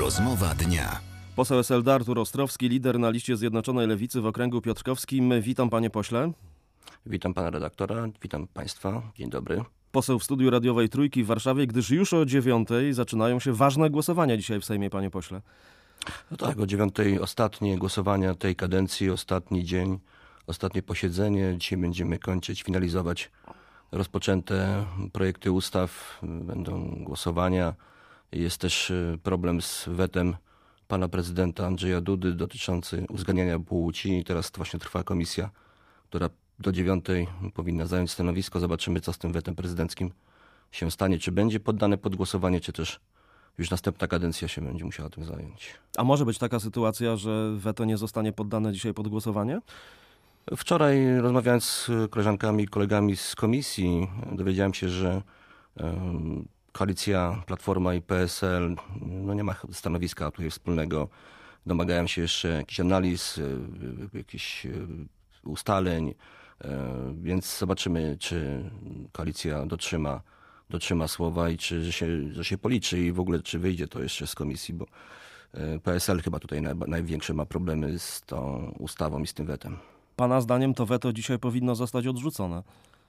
Rozmowa dnia. Poseł SLD Artur Ostrowski, lider na liście Zjednoczonej Lewicy w okręgu piotrkowskim. Witam panie pośle. Witam pana redaktora, witam państwa. Dzień dobry. Poseł w studiu radiowej Trójki w Warszawie, gdyż już o 9:00 zaczynają się ważne głosowania dzisiaj w Sejmie, panie pośle. No tak, o 9:00 ostatnie głosowania tej kadencji, ostatni dzień, ostatnie posiedzenie. Dzisiaj będziemy kończyć, finalizować rozpoczęte projekty ustaw. Będą głosowania. Jest też problem z wetem pana prezydenta Andrzeja Dudy dotyczący uzgadniania płci. Teraz właśnie trwa komisja, która do 9:00 powinna zająć stanowisko. Zobaczymy, co z tym wetem prezydenckim się stanie. Czy będzie poddane pod głosowanie, czy też już następna kadencja się będzie musiała tym zająć. A może być taka sytuacja, że weto nie zostanie poddane dzisiaj pod głosowanie? Wczoraj, rozmawiając z koleżankami i kolegami z komisji, dowiedziałem się, że koalicja Platforma i PSL nie ma stanowiska tutaj wspólnego. Domagają się jeszcze jakichś analiz, jakichś ustaleń, więc zobaczymy, czy koalicja dotrzyma słowa i że się policzy i w ogóle czy wyjdzie to jeszcze z komisji, bo PSL chyba tutaj największe ma problemy z tą ustawą i z tym wetem. Pana zdaniem to weto dzisiaj powinno zostać odrzucone?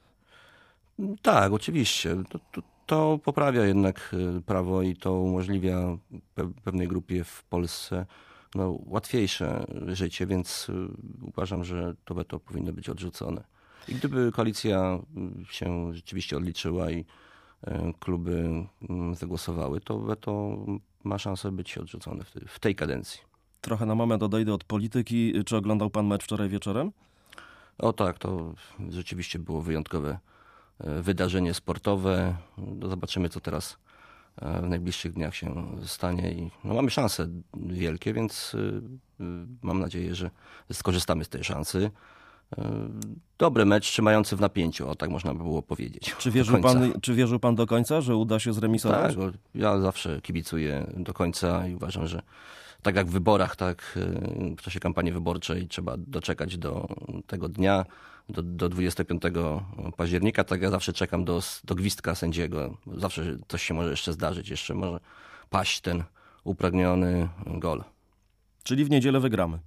Tak, oczywiście. To poprawia jednak prawo i to umożliwia pewnej grupie w Polsce łatwiejsze życie, więc uważam, że to weto powinno być odrzucone. I gdyby koalicja się rzeczywiście odliczyła i kluby zagłosowały, to weto ma szansę być odrzucone w tej kadencji. Trochę na moment odejdę od polityki. Czy oglądał pan mecz wczoraj wieczorem? O tak, to rzeczywiście było wyjątkowe wydarzenie sportowe. Zobaczymy, co teraz w najbliższych dniach się stanie. I mamy szanse wielkie, więc mam nadzieję, że skorzystamy z tej szansy. Dobry mecz trzymający w napięciu, tak można by było powiedzieć. Czy wierzył pan do końca, że uda się zremisować? Tak, ja zawsze kibicuję do końca i uważam, że tak jak w wyborach, tak w czasie kampanii wyborczej trzeba doczekać do tego dnia, do 25 października. Tak ja zawsze czekam do gwizdka sędziego. Zawsze coś się może jeszcze zdarzyć, jeszcze może paść ten upragniony gol. Czyli w niedzielę wygramy?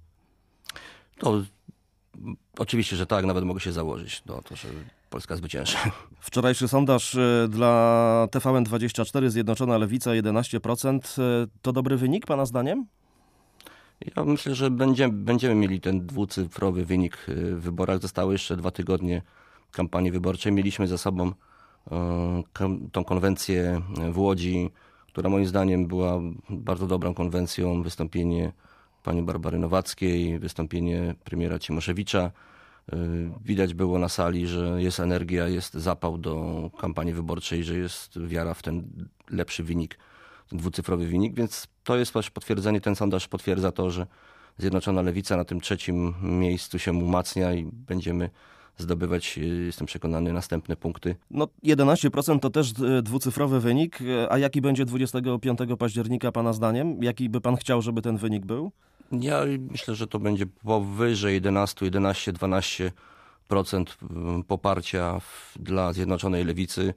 To oczywiście, że tak, nawet mogę się założyć to, że Polska zwycięży. Wczorajszy sondaż dla TVN24, Zjednoczona Lewica 11%. To dobry wynik pana zdaniem? Ja myślę, że będziemy mieli ten dwucyfrowy wynik w wyborach. Zostały jeszcze 2 tygodnie kampanii wyborczej. Mieliśmy za sobą tą konwencję w Łodzi, która moim zdaniem była bardzo dobrą konwencją. Wystąpienie pani Barbary Nowackiej, wystąpienie premiera Cimoszewicza. Widać było na sali, że jest energia, jest zapał do kampanii wyborczej, że jest wiara w ten lepszy wynik, ten dwucyfrowy wynik, więc to jest też potwierdzenie, ten sondaż potwierdza to, że Zjednoczona Lewica na tym 3. miejscu się umacnia i będziemy zdobywać, jestem przekonany, następne punkty. 11% to też dwucyfrowy wynik, a jaki będzie 25 października pana zdaniem? Jaki by pan chciał, żeby ten wynik był? Ja myślę, że to będzie powyżej 11, 11, 12% poparcia dla Zjednoczonej Lewicy.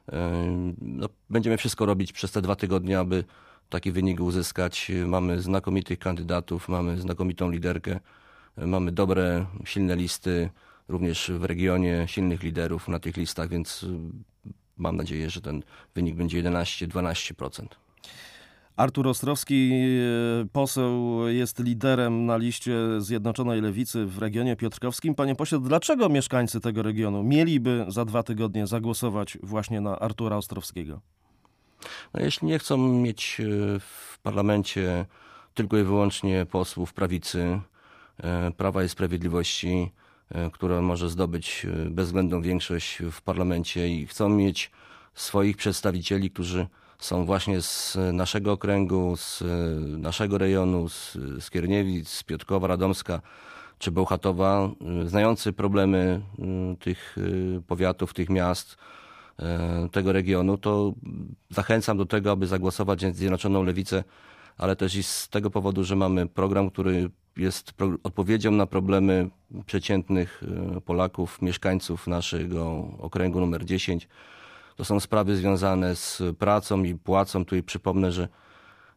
Będziemy wszystko robić przez te 2 tygodnie, aby taki wynik uzyskać. Mamy znakomitych kandydatów, mamy znakomitą liderkę, mamy dobre, silne listy, również w regionie silnych liderów na tych listach, więc mam nadzieję, że ten wynik będzie 11-12%. Artur Ostrowski, poseł, jest liderem na liście Zjednoczonej Lewicy w regionie piotrkowskim. Panie pośle, dlaczego mieszkańcy tego regionu mieliby za 2 tygodnie zagłosować właśnie na Artura Ostrowskiego? Jeśli nie chcą mieć w parlamencie tylko i wyłącznie posłów prawicy, Prawa i Sprawiedliwości, która może zdobyć bezwzględną większość w parlamencie i chcą mieć swoich przedstawicieli, którzy są właśnie z naszego okręgu, z naszego rejonu, z Skierniewic, z Piotrkowa, Radomska czy Bełchatowa, znający problemy tych powiatów, tych miast, tego regionu, to zachęcam do tego, aby zagłosować na Zjednoczoną Lewicę, ale też i z tego powodu, że mamy program, który jest odpowiedzią na problemy przeciętnych Polaków, mieszkańców naszego okręgu numer 10. To są sprawy związane z pracą i płacą. Tu przypomnę, że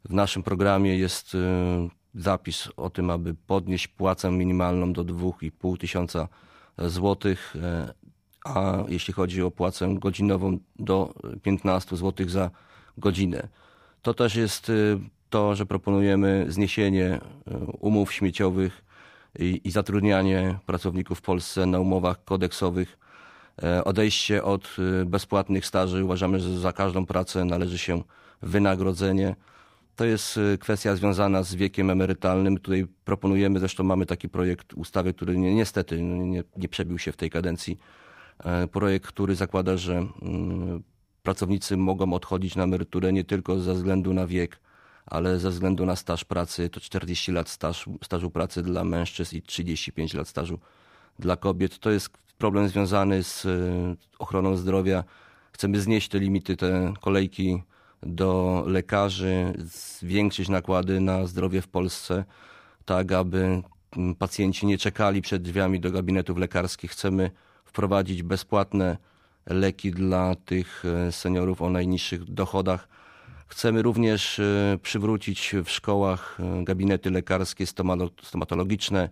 W naszym programie jest zapis o tym, aby podnieść płacę minimalną do 2,5 tysiąca złotych, a jeśli chodzi o płacę godzinową do 15 zł za godzinę. To też jest to, że proponujemy zniesienie umów śmieciowych i zatrudnianie pracowników w Polsce na umowach kodeksowych. Odejście od bezpłatnych staży. Uważamy, że za każdą pracę należy się wynagrodzenie. To jest kwestia związana z wiekiem emerytalnym. Tutaj proponujemy, zresztą mamy taki projekt ustawy, który niestety nie przebił się w tej kadencji. Projekt, który zakłada, że pracownicy mogą odchodzić na emeryturę nie tylko ze względu na wiek, ale ze względu na staż pracy. To 40 lat stażu pracy dla mężczyzn i 35 lat stażu dla kobiet. To jest problem związany z ochroną zdrowia. Chcemy znieść te limity, te kolejki do lekarzy, zwiększyć nakłady na zdrowie w Polsce, tak aby pacjenci nie czekali przed drzwiami do gabinetów lekarskich. Chcemy wprowadzić bezpłatne leki dla tych seniorów o najniższych dochodach. Chcemy również przywrócić w szkołach gabinety lekarskie, stomatologiczne,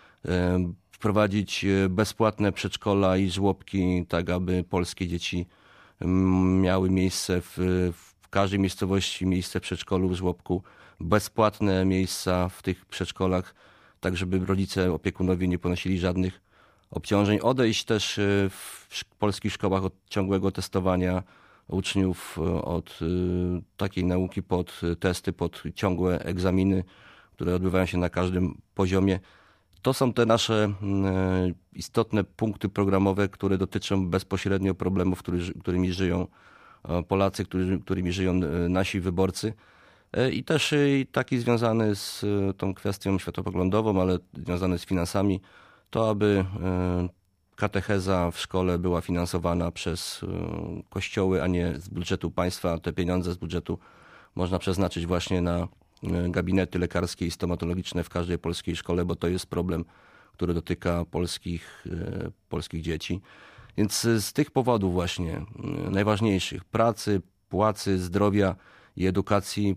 wprowadzić bezpłatne przedszkola i żłobki, tak aby polskie dzieci miały miejsce w każdej miejscowości, miejsce w przedszkolu, w żłobku, bezpłatne miejsca w tych przedszkolach, tak żeby rodzice, opiekunowie nie ponosili żadnych obciążeń. Odejść też w polskich szkołach od ciągłego testowania uczniów, od takiej nauki pod testy, pod ciągłe egzaminy, które odbywają się na każdym poziomie. To są te nasze istotne punkty programowe, które dotyczą bezpośrednio problemów, którymi żyją Polacy, którymi żyją nasi wyborcy. I też taki związany z tą kwestią światopoglądową, ale związany z finansami, to aby katecheza w szkole była finansowana przez kościoły, a nie z budżetu państwa. Te pieniądze z budżetu można przeznaczyć właśnie na gabinety lekarskie i stomatologiczne w każdej polskiej szkole, bo to jest problem, który dotyka polskich dzieci. Więc z tych powodów właśnie najważniejszych, pracy, płacy, zdrowia i edukacji,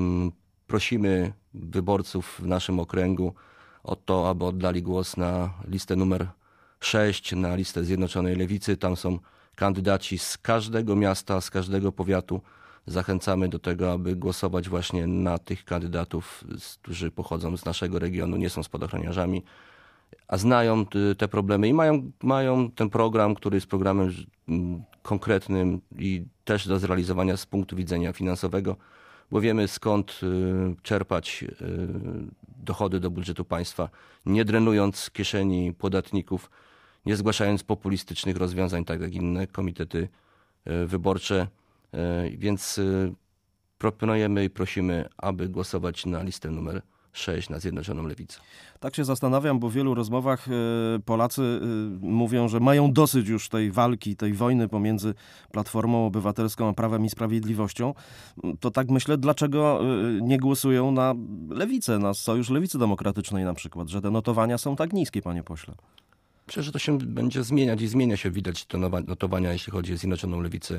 prosimy wyborców w naszym okręgu o to, aby oddali głos na listę numer 6, na listę Zjednoczonej Lewicy. Tam są kandydaci z każdego miasta, z każdego powiatu. Zachęcamy do tego, aby głosować właśnie na tych kandydatów, którzy pochodzą z naszego regionu, nie są spadochroniarzami, a znają te problemy i mają ten program, który jest programem konkretnym i też do zrealizowania z punktu widzenia finansowego, bo wiemy skąd czerpać dochody do budżetu państwa, nie drenując kieszeni podatników, nie zgłaszając populistycznych rozwiązań, tak jak inne komitety wyborcze. Więc proponujemy i prosimy, aby głosować na listę numer 6 na Zjednoczoną Lewicę. Tak się zastanawiam, bo w wielu rozmowach Polacy mówią, że mają dosyć już tej walki, tej wojny pomiędzy Platformą Obywatelską a Prawem i Sprawiedliwością. To tak myślę, dlaczego nie głosują na Lewicę, na Sojusz Lewicy Demokratycznej na przykład, że te notowania są tak niskie, panie pośle. Myślę, że to się będzie zmieniać i zmienia się, widać te notowania, jeśli chodzi o Zjednoczoną Lewicę.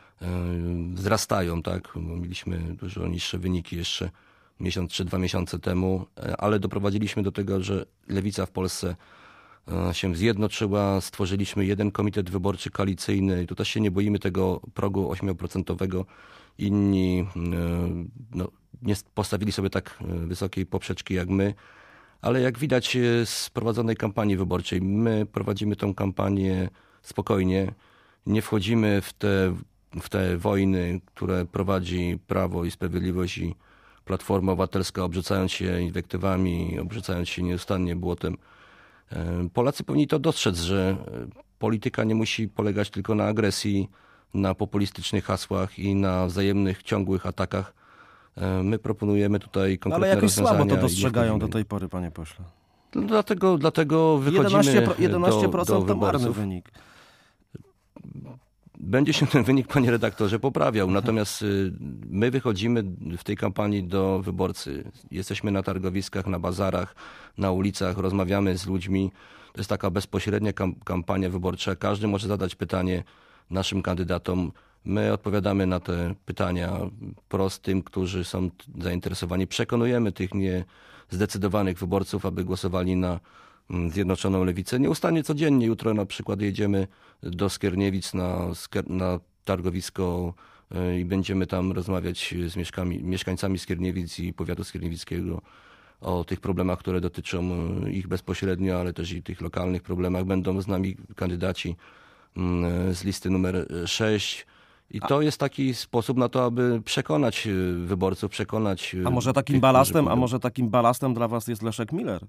Wzrastają, tak? Mieliśmy dużo niższe wyniki jeszcze miesiąc czy 2 miesiące temu, ale doprowadziliśmy do tego, że Lewica w Polsce się zjednoczyła, stworzyliśmy jeden komitet wyborczy koalicyjny i tu też się nie boimy tego progu 8%. Inni nie postawili sobie tak wysokiej poprzeczki jak my, ale jak widać z prowadzonej kampanii wyborczej, my prowadzimy tę kampanię spokojnie, nie wchodzimy w te wojny, które prowadzi Prawo i Sprawiedliwość i Platforma Obywatelska, obrzucając się inwektywami, obrzucając się nieustannie błotem. Polacy powinni to dostrzec, że polityka nie musi polegać tylko na agresji, na populistycznych hasłach i na wzajemnych, ciągłych atakach. My proponujemy tutaj konkretne ale jakoś rozwiązania. słabo to dostrzegają do tej pory, panie pośle. Dlatego wychodzimy 11% do to marny wyborców. wynik. Będzie się ten wynik, panie redaktorze, poprawiał. Natomiast my wychodzimy w tej kampanii do wyborcy. Jesteśmy na targowiskach, na bazarach, na ulicach, rozmawiamy z ludźmi. To jest taka bezpośrednia kampania wyborcza. Każdy może zadać pytanie naszym kandydatom. My odpowiadamy na te pytania wprost tym, którzy są zainteresowani. Przekonujemy tych niezdecydowanych wyborców, aby głosowali na Zjednoczoną Lewicę. Nieustannie codziennie. Jutro na przykład jedziemy do Skierniewic na targowisko i będziemy tam rozmawiać z mieszkańcami Skierniewic i powiatu skierniewickiego o tych problemach, które dotyczą ich bezpośrednio, ale też i tych lokalnych problemach. Będą z nami kandydaci z listy numer 6. I to jest taki sposób na to, aby przekonać wyborców, przekonać... A może takim balastem dla was jest Leszek Miller?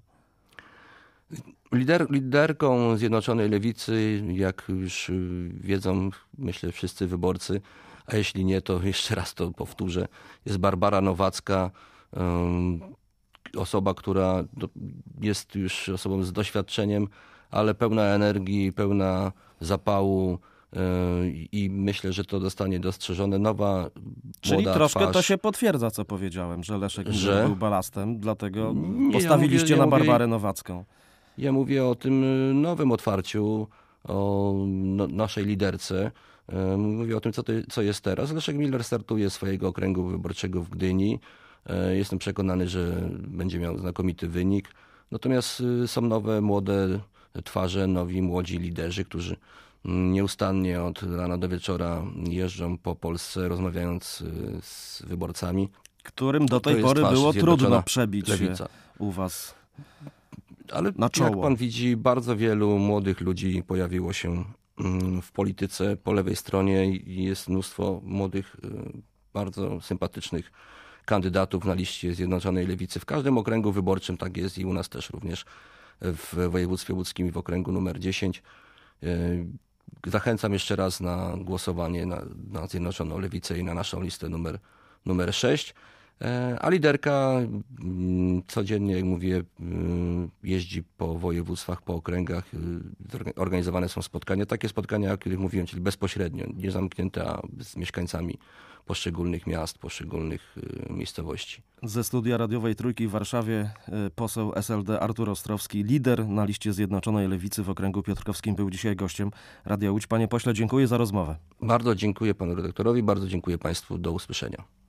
Liderką Zjednoczonej Lewicy, jak już wiedzą, myślę, wszyscy wyborcy, a jeśli nie, to jeszcze raz to powtórzę, jest Barbara Nowacka, osoba, która jest już osobą z doświadczeniem, ale pełna energii, pełna zapału i myślę, że to zostanie dostrzeżone. Nowa, czyli młoda troszkę twarz. To się potwierdza, co powiedziałem, że Leszek Miller Że? był balastem, dlatego Nie, postawiliście ja na mówię- Barbarę Nowacką. Ja mówię o tym nowym otwarciu, o naszej liderce. Mówię o tym, co jest teraz. Leszek Miller startuje swojego okręgu wyborczego w Gdyni. Jestem przekonany, że będzie miał znakomity wynik. Natomiast są nowe, młode twarze, nowi, młodzi liderzy, którzy nieustannie od rana do wieczora jeżdżą po Polsce, rozmawiając z wyborcami. Którym do tej jest pory twarz było Zjednoczona trudno przebić się Lewica. u was. Ale Na czoło. jak pan widzi, bardzo wielu młodych ludzi pojawiło się w polityce po lewej stronie i jest mnóstwo młodych, bardzo sympatycznych kandydatów na liście Zjednoczonej Lewicy. W każdym okręgu wyborczym tak jest i u nas też również w województwie łódzkim i w okręgu numer 10. Zachęcam jeszcze raz na głosowanie na Zjednoczoną Lewicę i na naszą listę numer 6. A liderka codziennie, jak mówię, jeździ po województwach, po okręgach. Organizowane są spotkania, takie spotkania, o których mówiłem, czyli bezpośrednio, nie zamknięte, a z mieszkańcami poszczególnych miast, poszczególnych miejscowości. Ze studia radiowej Trójki w Warszawie poseł SLD Artur Ostrowski, lider na liście Zjednoczonej Lewicy w okręgu piotrkowskim, był dzisiaj gościem Radia Łódź. Panie pośle, dziękuję za rozmowę. Bardzo dziękuję panu redaktorowi, bardzo dziękuję państwu. Do usłyszenia.